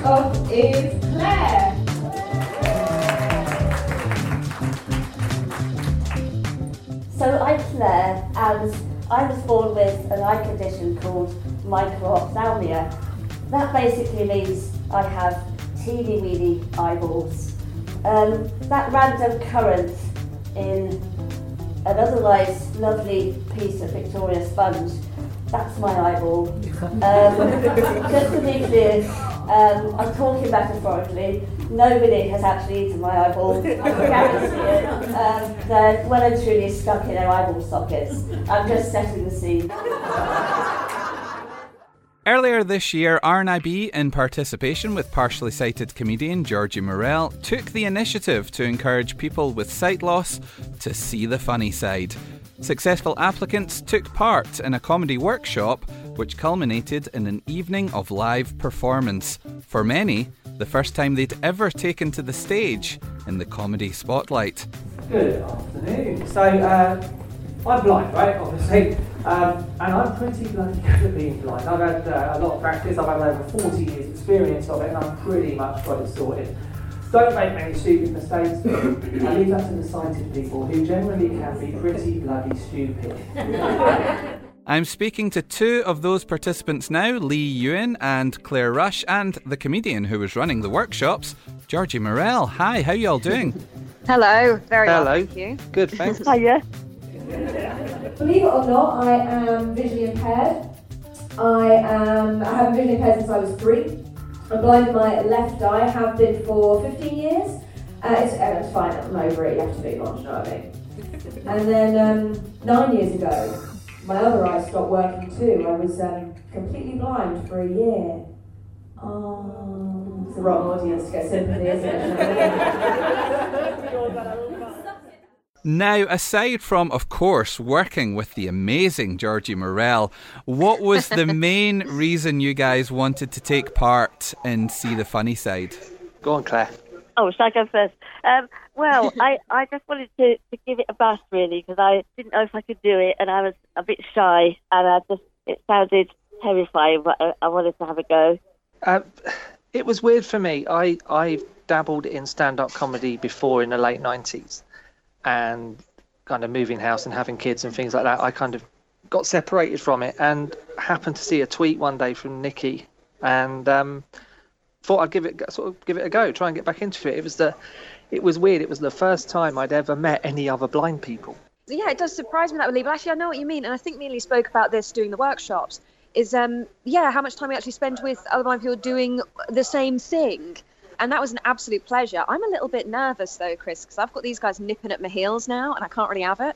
off is Claire. So I'm Claire, and I was born with an eye condition called microphthalmia. That basically means I have teeny-weeny eyeballs. That random current in an otherwise lovely piece of Victoria sponge, that's my eyeball. Just to be clear, I'm talking metaphorically. Nobody has actually eaten my eyeball. I can guarantee it. They're well and truly stuck in their eyeball sockets. I'm just setting the scene. Earlier this year, RNIB, in participation with partially sighted comedian Georgie Morrell, took the initiative to encourage people with sight loss to see the funny side. Successful applicants took part in a comedy workshop which culminated in an evening of live performance. For many, the first time they'd ever taken to the stage in the comedy spotlight. Good afternoon. So, I'm blind, right, obviously, and I'm pretty bloody good at being blind. I've had a lot of practice, I've had over 40 years experience of it, and I'm pretty much got it sorted. Don't make many stupid mistakes. I leave that to the sighted people, who generally can be pretty bloody stupid. I'm speaking to two of those participants now, Lee Ewan and Claire Rush, and the comedian who was running the workshops, Georgie Morrell. Hi, how you all doing? Hello, very well, thank you. Good, thanks. Hiya. Believe it or not, I am visually impaired. I have been visually impaired since I was 3. I'm blind in my left eye, have been for 15 years. It's fine, I'm over it, you have to move on, you know what I mean? And then 9 years ago, my other eye stopped working too. I was completely blind for a year. Oh, it's the wrong audience to get sympathy, isn't it? Now, aside from, of course, working with the amazing Georgie Morrell, what was the main reason you guys wanted to take part in See the Funny Side? Go on, Claire. Oh, shall I go first? Well, I just wanted to give it a bust, really, because I didn't know if I could do it, and I was a bit shy, and it sounded terrifying, but I wanted to have a go. It was weird for me. I dabbled in stand-up comedy before in the late 90s, and kind of moving house and having kids and things like that. I kind of got separated from it and happened to see a tweet one day from Nikki, and thought I'd give it a go, try and get back into it. It was weird. It was the first time I'd ever met any other blind people. Yeah, it does surprise me that, Lee, but actually I know what you mean, and I think me and Lee spoke about this doing the workshops, is how much time we actually spend with other blind people doing the same thing. And that was an absolute pleasure. I'm a little bit nervous, though, Chris, because I've got these guys nipping at my heels now, and I can't really have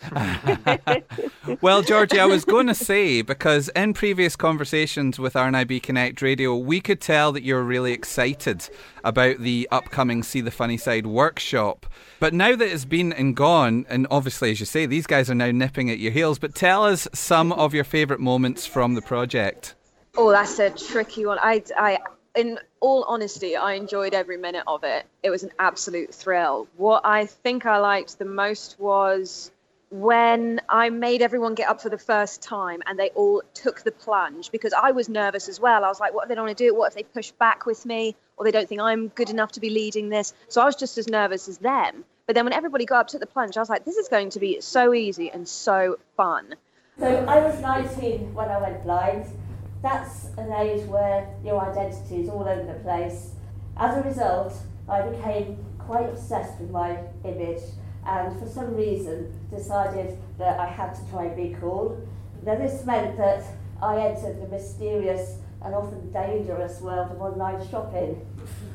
it. Well, Georgie, I was going to say, because in previous conversations with RNIB Connect Radio, we could tell that you're really excited about the upcoming See the Funny Side workshop. But now that it's been and gone, and obviously, as you say, these guys are now nipping at your heels, but tell us some of your favourite moments from the project. Oh, that's a tricky one. In all honesty, I enjoyed every minute of it. It was an absolute thrill. What I think I liked the most was when I made everyone get up for the first time and they all took the plunge, because I was nervous as well. I was like, what if they don't want to do it? What if they push back with me, or they don't think I'm good enough to be leading this? So I was just as nervous as them. But then when everybody got up, took the plunge, I was like, this is going to be so easy and so fun. So I was 19 when I went blind. That's an age where your identity is all over the place. As a result, I became quite obsessed with my image, and for some reason decided that I had to try and be cool. Now this meant that I entered the mysterious and often dangerous world of online shopping.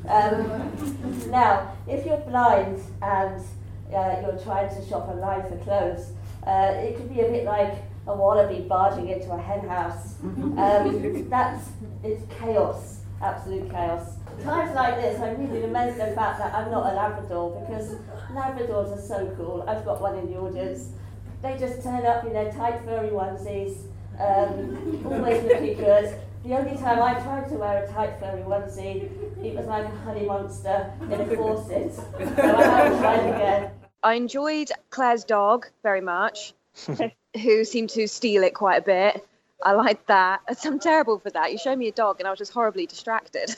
Now, if you're blind and you're trying to shop online for clothes, it can be a bit like a wallaby barging into a hen house. It's chaos, absolute chaos. Times like this, I really lament the fact that I'm not a Labrador, because Labradors are so cool. I've got one in the audience. They just turn up in their tight furry onesies, always looking good. The only time I tried to wear a tight furry onesie, it was like a honey monster in a corset. So I haven't tried again. I enjoyed Claire's dog very much, who seemed to steal it quite a bit. I like that. I'm terrible for that. You showed me a dog and I was just horribly distracted.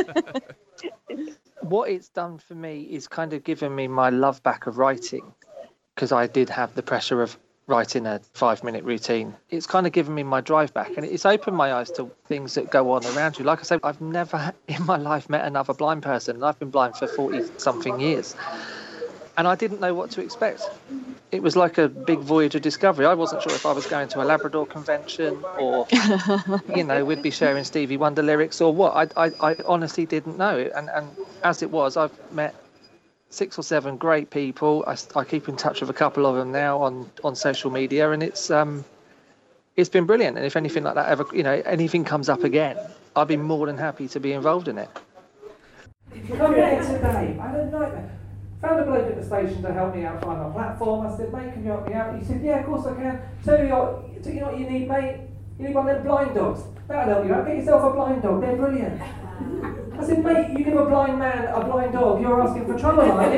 What it's done for me is kind of given me my love back of writing, because I did have the pressure of writing a 5-minute routine. It's kind of given me my drive back, and it's opened my eyes to things that go on around you. Like I said, I've never in my life met another blind person, and I've been blind for 40-something years. And I didn't know what to expect. It was like a big voyage of discovery. I wasn't sure if I was going to a Labrador convention or, we'd be sharing Stevie Wonder lyrics or what. I honestly didn't know. And as it was, I've met 6 or 7 great people. I keep in touch with a couple of them now on social media, and it's been brilliant. And if anything like that ever, anything comes up again, I'd be more than happy to be involved in it. Come here today. I had a nightmare. Found a bloke at the station to help me out find my platform. I said, mate, can you help me out? He said, yeah, of course I can. Tell you what you need, mate? You need one of them blind dogs. That'll help you out. Get yourself a blind dog. They're brilliant. I said, mate, you give a blind man a blind dog, you're asking for trouble, aren't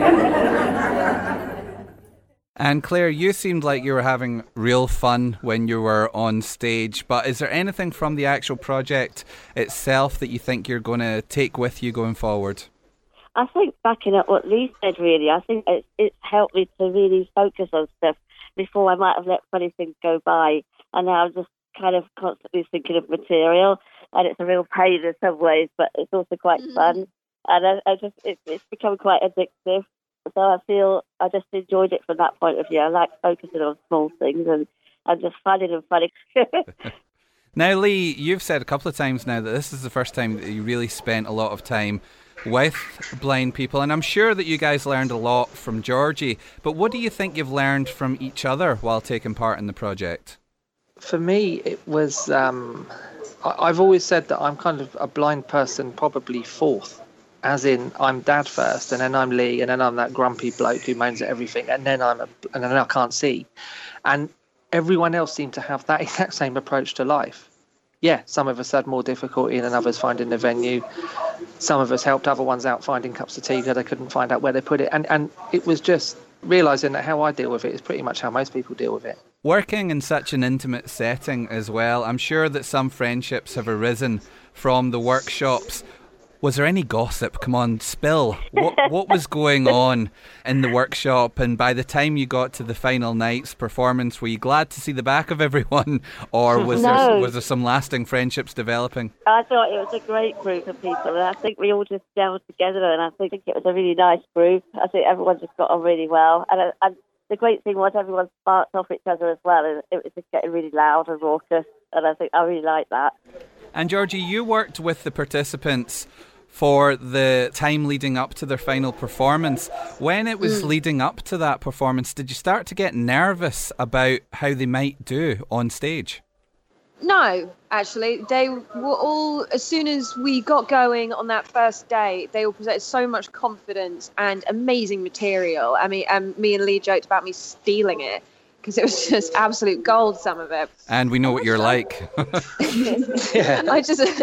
you? And Claire, you seemed like you were having real fun when you were on stage, but is there anything from the actual project itself that you think you're going to take with you going forward? I think backing up what Lee said, really, I think it's helped me to really focus on stuff. Before I might have let funny things go by, and now I'm just kind of constantly thinking of material, and it's a real pain in some ways, but it's also quite fun, and it's become quite addictive. So I feel I just enjoyed it from that point of view. I like focusing on small things and just finding them funny. Now, Lee, you've said a couple of times now that this is the first time that you really spent a lot of time with blind people, and I'm sure that you guys learned a lot from Georgie, but what do you think you've learned from each other while taking part in the project? For me, it was, I've always said that I'm kind of a blind person, probably fourth, as in I'm Dad first, and then I'm Lee, and then I'm that grumpy bloke who moans at everything, and then I can't see. And everyone else seemed to have that exact same approach to life. Yeah, some of us had more difficulty than others finding the venue. Some of us helped other ones out finding cups of tea that they couldn't find out where they put it. And it was just realising that how I deal with it is pretty much how most people deal with it. Working in such an intimate setting as well, I'm sure that some friendships have arisen from the workshops. Was there any gossip? Come on, spill. What was going on in the workshop? And by the time you got to the final night's performance, were you glad to see the back of everyone? Or was there some lasting friendships developing? I thought it was a great group of people, and I think we all just gelled together, and I think it was a really nice group. I think everyone just got on really well. And the great thing was everyone sparked off each other as well, and it was just getting really loud and raucous, and I think I really liked that. And Georgie, you worked with the participants for the time leading up to their final performance. When it was leading up to that performance, did you start to get nervous about how they might do on stage? No, actually. They were all, as soon as we got going on that first day, they all presented so much confidence and amazing material. I mean, me and Lee joked about me stealing it, because it was just absolute gold, some of it. And we know what you're like. Yeah. I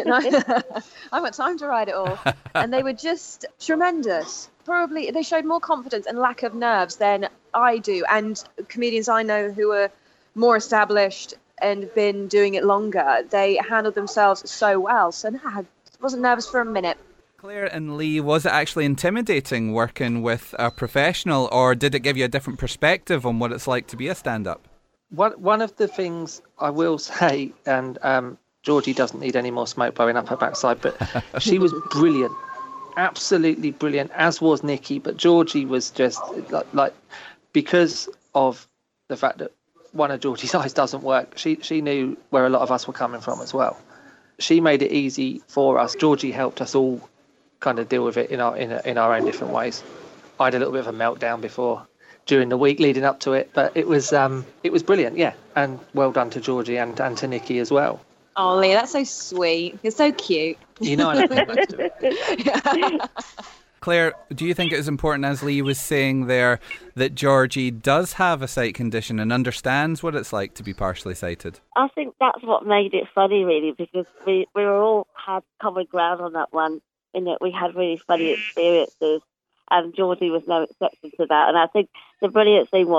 haven't got time to write it all. And they were just tremendous. Probably they showed more confidence and lack of nerves than I do. And comedians I know who are more established and been doing it longer, they handled themselves so well. So no, I wasn't nervous for a minute. Claire and Lee, was it actually intimidating working with a professional, or did it give you a different perspective on what it's like to be a stand-up? One of the things I will say, and Georgie doesn't need any more smoke blowing up her backside, but she was brilliant, absolutely brilliant, as was Nikki. But Georgie was just like because of the fact that one of Georgie's eyes doesn't work, she knew where a lot of us were coming from as well. She made it easy for us. Georgie helped us all kind of deal with it in our own different ways. I had a little bit of a meltdown during the week leading up to it, but it was brilliant, yeah. And well done to Georgie and to Nikki as well. Oh, Lee, that's so sweet. You're so cute. You know I love very much to it. Claire, do you think it is important, as Lee was saying there, that Georgie does have a sight condition and understands what it's like to be partially sighted? I think that's what made it funny, really, because we were all had common ground on that one, in that we had really funny experiences, and Georgie was no exception to that. And I think the brilliant thing was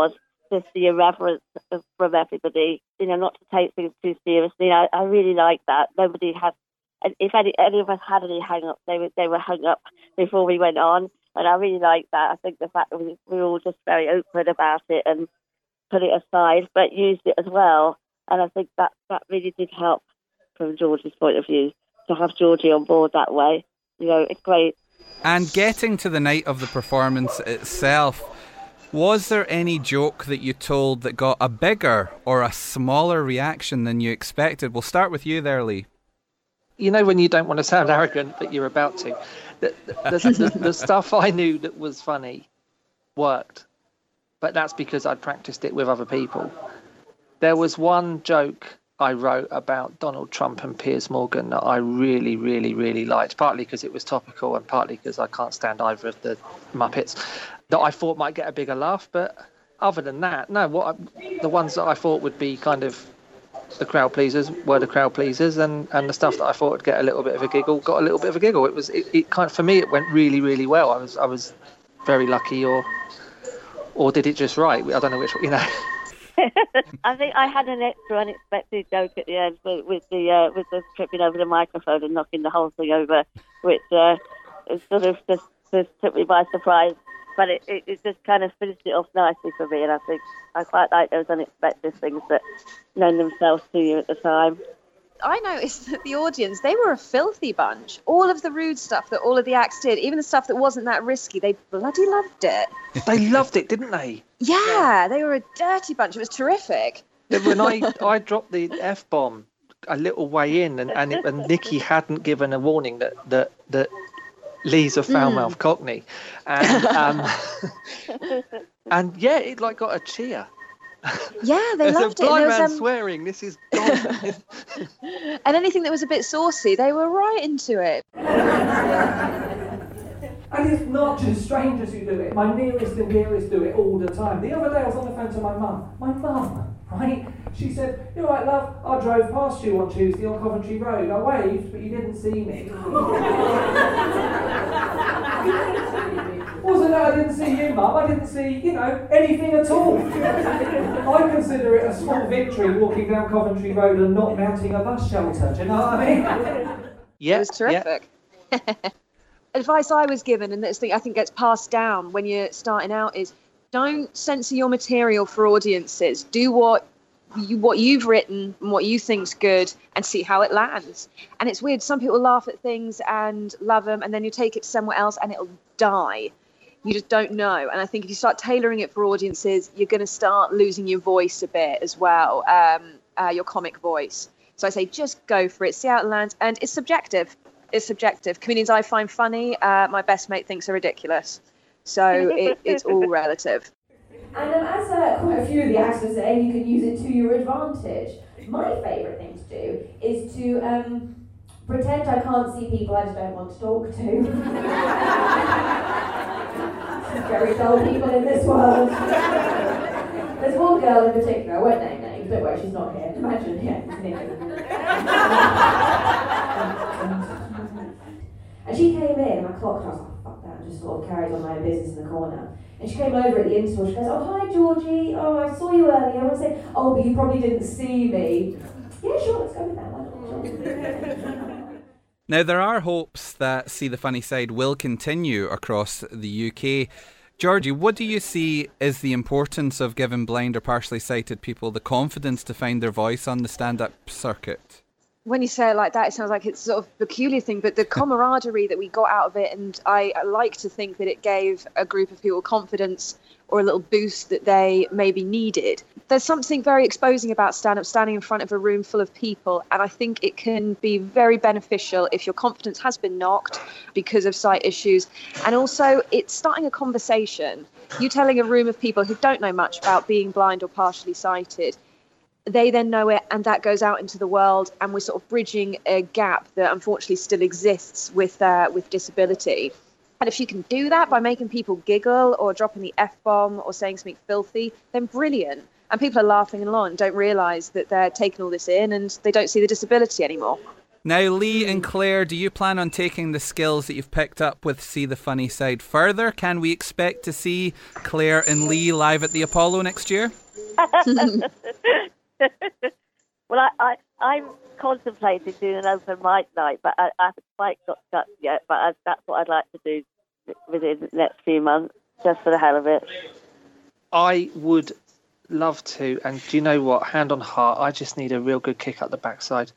just the irreverence from everybody, not to take things too seriously. I really like that. Nobody had, if any of us had any hang-ups, they were hung up before we went on. And I really like that. I think the fact that we were all just very open about it and put it aside, but used it as well. And I think that really did help from Georgie's point of view, to have Georgie on board that way. It's great. And getting to the night of the performance itself, was there any joke that you told that got a bigger or a smaller reaction than you expected? We'll start with you there, Lee. When you don't want to sound arrogant, but you're about to. The stuff I knew that was funny worked, but that's because I'd practiced it with other people. There was one joke I wrote about Donald Trump and Piers Morgan that I really, really, really liked, partly because it was topical and partly because I can't stand either of the Muppets, that I thought might get a bigger laugh. But other than that, no, the ones that I thought would be kind of the crowd pleasers were the crowd pleasers, and the stuff that I thought would get a little bit of a giggle got a little bit of a giggle. It kind of, for me, it went really, really well. I was very lucky, or did it just right? I don't know which one, I think I had an extra unexpected joke at the end with the tripping over the microphone and knocking the whole thing over, which it sort of just took me by surprise. But it just kind of finished it off nicely for me, and I think I quite like those unexpected things that known themselves to you at the time. I noticed that the audience, they were a filthy bunch. All of the rude stuff that all of the acts did, even the stuff that wasn't that risky, they bloody loved it. They loved it, didn't they? Yeah, they were a dirty bunch. It was terrific. When I dropped the F-bomb a little way in, and Nikki hadn't given a warning that Lee's a foul-mouthed Cockney, and and yeah, it got a cheer. Yeah, they loved it. There's a blind man swearing, this is gone. And anything that was a bit saucy, they were right into it. And it's not just strangers who do it. My nearest and dearest do it all the time. The other day I was on the phone to my mum. My mum, right? She said, "You all right, love? I drove past you on Tuesday on Coventry Road. I waved, but you didn't see me." Wasn't that I didn't see you, Mum? I didn't see, anything at all. I consider it a small victory walking down Coventry Road and not mounting a bus shelter. Do you know what I mean? Yeah, it was terrific. Yeah. Advice I was given, and this thing I think gets passed down when you're starting out, is don't censor your material for audiences. Do what you've written and what you think's good, and see how it lands. And it's weird. Some people laugh at things and love them, and then you take it to somewhere else and it'll die. You just don't know. And I think if you start tailoring it for audiences, you're going to start losing your voice a bit as well, your comic voice. So I say just go for it, see how it lands, and it's subjective. It's subjective. Comedians I find funny, my best mate thinks are ridiculous. So it's all relative. And as quite a few of the acts are saying, you can use it to your advantage. My favourite thing to do is to pretend I can't see people I just don't want to talk to. Very dull people in this world. There's one girl in particular, I won't name names, don't worry, she's not here. Imagine, And she came in, and I clocked her, I was like, fuck that, and just sort of carried on my business in the corner. And she came over at the interval, she goes, "Oh, hi Georgie, oh, I saw you earlier." I want to say, "Oh, but you probably didn't see me." Yeah, sure, let's go with that. Now, there are hopes that See the Funny Side will continue across the UK. Georgie, what do you see is the importance of giving blind or partially sighted people the confidence to find their voice on the stand-up circuit? When you say it like that, it sounds like it's sort of a peculiar thing, but the camaraderie that we got out of it, and I like to think that it gave a group of people confidence or a little boost that they maybe needed. There's something very exposing about stand-up, standing in front of a room full of people, and I think it can be very beneficial if your confidence has been knocked because of sight issues. And also, it's starting a conversation. You telling a room of people who don't know much about being blind or partially sighted, they then know it, and that goes out into the world, and we're sort of bridging a gap that unfortunately still exists with disability. And if you can do that by making people giggle or dropping the F-bomb or saying something filthy, then brilliant. And people are laughing along and don't realise that they're taking all this in and they don't see the disability anymore. Now, Lee and Claire, do you plan on taking the skills that you've picked up with See the Funny Side further? Can we expect to see Claire and Lee live at the Apollo next year? Well, I'm contemplating doing an open mic night, but I haven't quite got guts yet. But that's what I'd like to do within the next few months, just for the hell of it. I would love to, and do you know what? Hand on heart, I just need a real good kick up the backside.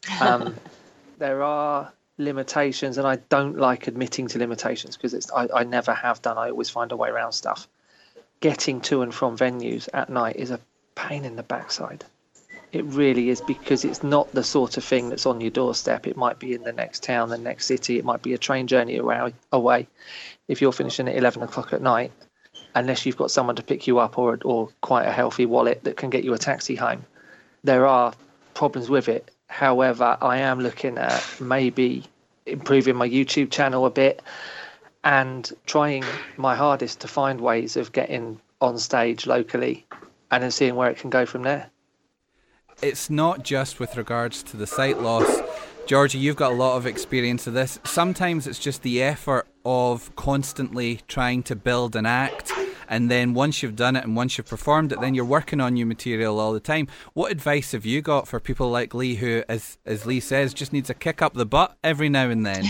There are limitations, and I don't like admitting to limitations because I never have done. I always find a way around stuff. Getting to and from venues at night is a pain in the backside. It really is, because it's not the sort of thing that's on your doorstep. It might be in the next town, the next city. It might be a train journey away. If you're finishing at 11 o'clock at night, unless you've got someone to pick you up or quite a healthy wallet that can get you a taxi home, there are problems with it. However, I am looking at maybe improving my YouTube channel a bit and trying my hardest to find ways of getting on stage locally and then seeing where it can go from there. It's not just with regards to the sight loss. Georgie, you've got a lot of experience of this. Sometimes it's just the effort of constantly trying to build an act, and then once you've done it and once you've performed it, then you're working on new material all the time. What advice have you got for people like Lee, who, as Lee says, just needs a kick up the butt every now and then?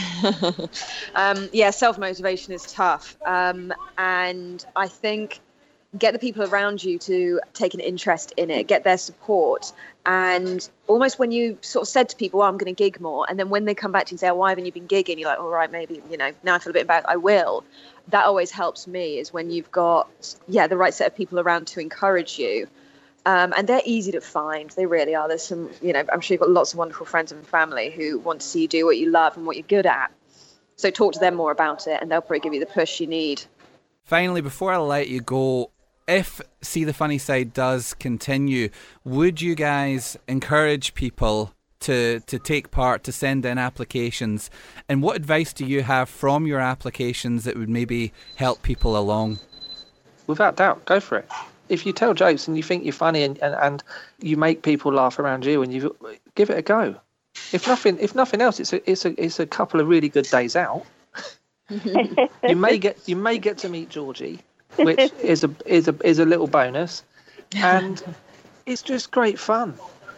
Yeah, self-motivation is tough. And I think get the people around you to take an interest in it, get their support. And almost when you sort of said to people, I'm going to gig more, and then when they come back to you and say, why haven't you been gigging? You're like, all right, maybe, now I feel a bit bad, I will. That always helps me, is when you've got, the right set of people around to encourage you. And they're easy to find. They really are. There's some, I'm sure you've got lots of wonderful friends and family who want to see you do what you love and what you're good at. So talk to them more about it, and they'll probably give you the push you need. Finally, before I let you go, if See the Funny Side does continue, would you guys encourage people to take part, to send in applications? And what advice do you have from your applications that would maybe help people along? Without doubt, go for it. If you tell jokes and you think you're funny and you make people laugh around you, and you give it a go. If nothing else, it's a couple of really good days out. You may get to meet Georgie, which is a little bonus, and it's just great fun.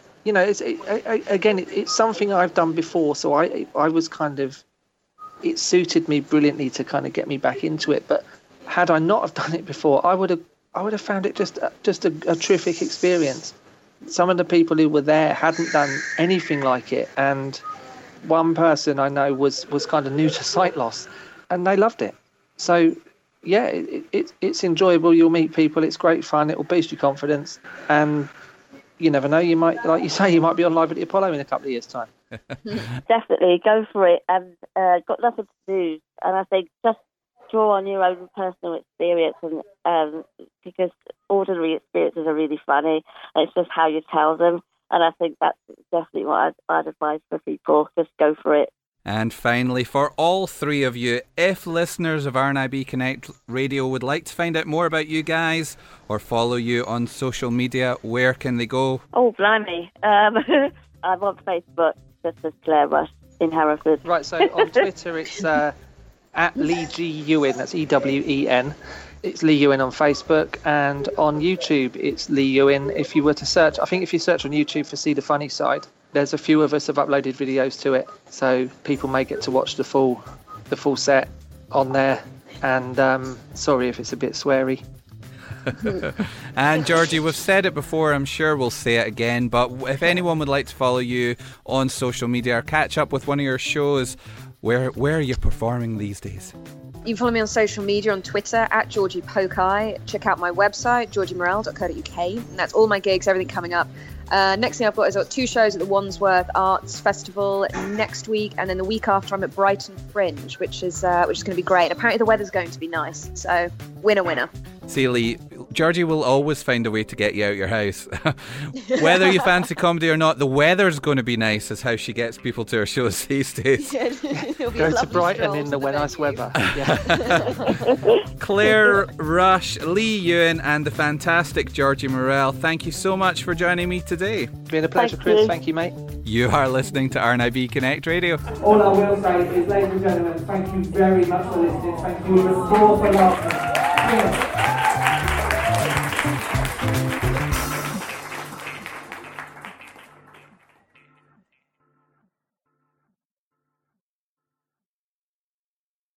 It's something I've done before, so I was kind of, it suited me brilliantly to kind of get me back into it. But had I not have done it before, I would have found it just a terrific experience. Some of the people who were there hadn't done anything like it, and one person I know was kind of new to sight loss, and they loved it. So yeah, it's enjoyable. You'll meet people. It's great fun. It will boost your confidence, and you never know. You might, like you say, you might be on live at the Apollo in a couple of years' time. Definitely, go for it. And got nothing to lose. And I think just draw on your own personal experience, and because ordinary experiences are really funny. It's just how you tell them. And I think that's definitely what I'd advise for people. Just go for it. And finally, for all three of you, if listeners of RNIB Connect Radio would like to find out more about you guys or follow you on social media, where can they go? Oh, blimey. I'm on Facebook, just as Claire Rush in Hereford. Right, so on Twitter it's at Lee G. Ewen, that's EWEN. It's Lee Ewen on Facebook, and on YouTube it's Lee Ewen. If you were to search, I think if you search on YouTube for See the Funny Side, there's a few of us have uploaded videos to it, so people may get to watch the full set on there. And sorry if it's a bit sweary. And Georgie, we've said it before, I'm sure we'll say it again, but if anyone would like to follow you on social media or catch up with one of your shows, where are you performing these days? You can follow me on social media on Twitter at Georgie Pokai. Check out my website, georgiemorel.co.uk, and that's all my gigs, everything coming up. Next thing I've got is I've got 2 shows at the Wandsworth Arts Festival next week, and then the week after I'm at Brighton Fringe, which is going to be great. Apparently the weather's going to be nice, so winner. See, Lee, Georgie will always find a way to get you out your house. Whether you fancy comedy or not, the weather's going to be nice, is how she gets people to her shows these days. Yeah, Go to Brighton in the nice weather. Yeah. Claire Rush, Lee Ewan, and the fantastic Georgie Morrell, thank you so much for joining me today. It's been a pleasure, Chris. Thank you, mate. You are listening to RNIB Connect Radio. All I will say is, ladies and gentlemen, thank you very much for listening. Thank you for laughing.